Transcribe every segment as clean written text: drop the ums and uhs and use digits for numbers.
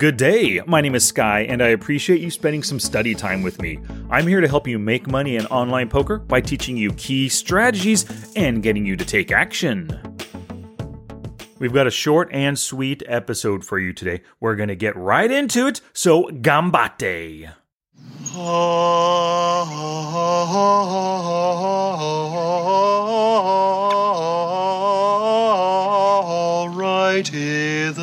Good day, my name is Sky, and I appreciate you spending some study time with me. I'm here to help you make money in online poker by teaching you key strategies and getting you to take action. We've got a short and sweet episode for you today. We're going to get right into it, so gambate! Alrighty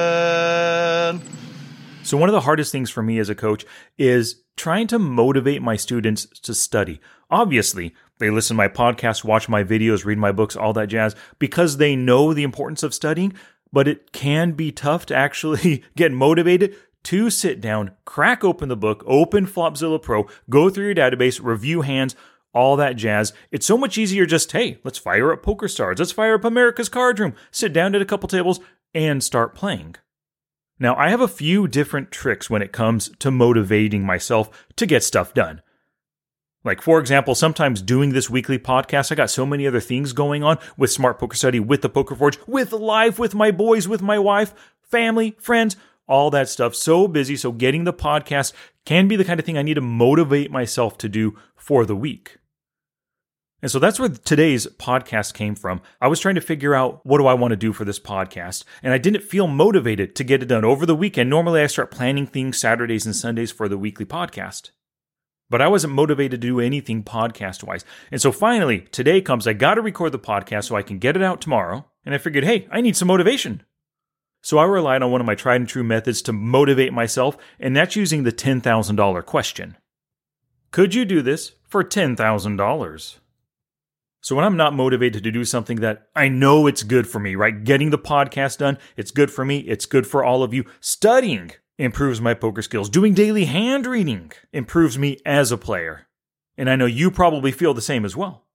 then. So one of the hardest things for me as a coach is trying to motivate my students to study. Obviously, they listen to my podcast, watch my videos, read my books, all that jazz, because they know the importance of studying, but it can be tough to actually get motivated to sit down, crack open the book, open Flopzilla Pro, go through your database, review hands, all that jazz. It's so much easier just, hey, let's fire up PokerStars, let's fire up America's Card Room, sit down at a couple tables, and start playing. Now, I have a few different tricks when it comes to motivating myself to get stuff done. Like, for example, sometimes doing this weekly podcast, I got so many other things going on with Smart Poker Study, with the Poker Forge, with life, with my boys, with my wife, family, friends, all that stuff. So busy. So getting the podcast can be the kind of thing I need to motivate myself to do for the week. And so that's where today's podcast came from. I was trying to figure out, what do I want to do for this podcast? And I didn't feel motivated to get it done over the weekend. Normally I start planning things Saturdays and Sundays for the weekly podcast. But I wasn't motivated to do anything podcast-wise. And so finally, today comes, I got to record the podcast so I can get it out tomorrow. And I figured, hey, I need some motivation. So I relied on one of my tried and true methods to motivate myself, and that's using the $10,000 question. Could you do this for $10,000? So when I'm not motivated to do something that I know it's good for me, right? Getting the podcast done, it's good for me, it's good for all of you. Studying improves my poker skills. Doing daily hand reading improves me as a player. And I know you probably feel the same as well.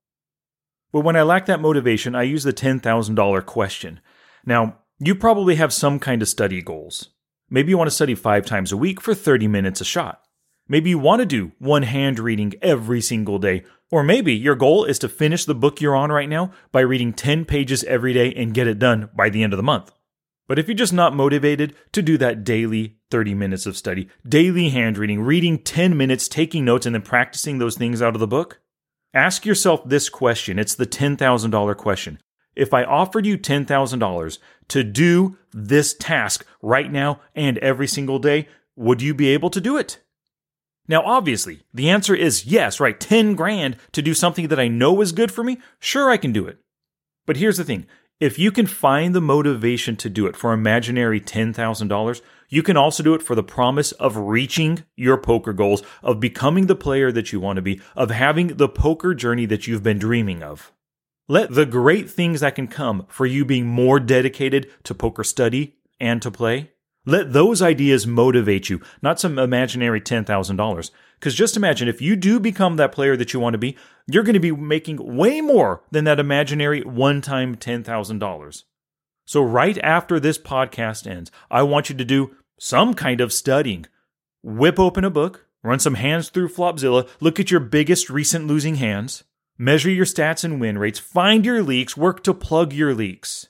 But when I lack that motivation, I use the $10,000 question. Now, you probably have some kind of study goals. Maybe you want to study 5 times a week for 30 minutes a shot. Maybe you want to do one hand reading every single day. Or maybe your goal is to finish the book you're on right now by reading 10 pages every day and get it done by the end of the month. But if you're just not motivated to do that daily 30 minutes of study, daily hand reading, reading 10 minutes, taking notes, and then practicing those things out of the book, ask yourself this question. It's the $10,000 question. If I offered you $10,000 to do this task right now and every single day, would you be able to do it? Now, obviously, the answer is yes, right? 10 grand to do something that I know is good for me? Sure, I can do it. But here's the thing. If you can find the motivation to do it for imaginary $10,000, you can also do it for the promise of reaching your poker goals, of becoming the player that you want to be, of having the poker journey that you've been dreaming of. Let the great things that can come for you being more dedicated to poker study and to play, let those ideas motivate you, not some imaginary $10,000. Because just imagine, if you do become that player that you want to be, you're going to be making way more than that imaginary one-time $10,000. So right after this podcast ends, I want you to do some kind of studying. Whip open a book, run some hands through Flopzilla, look at your biggest recent losing hands, measure your stats and win rates, find your leaks, work to plug your leaks.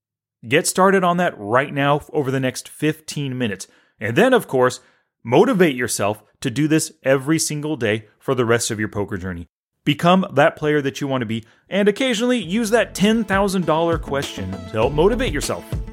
Get started on that right now over the next 15 minutes. And then, of course, motivate yourself to do this every single day for the rest of your poker journey. Become that player that you want to be, and occasionally use that $10,000 question to help motivate yourself.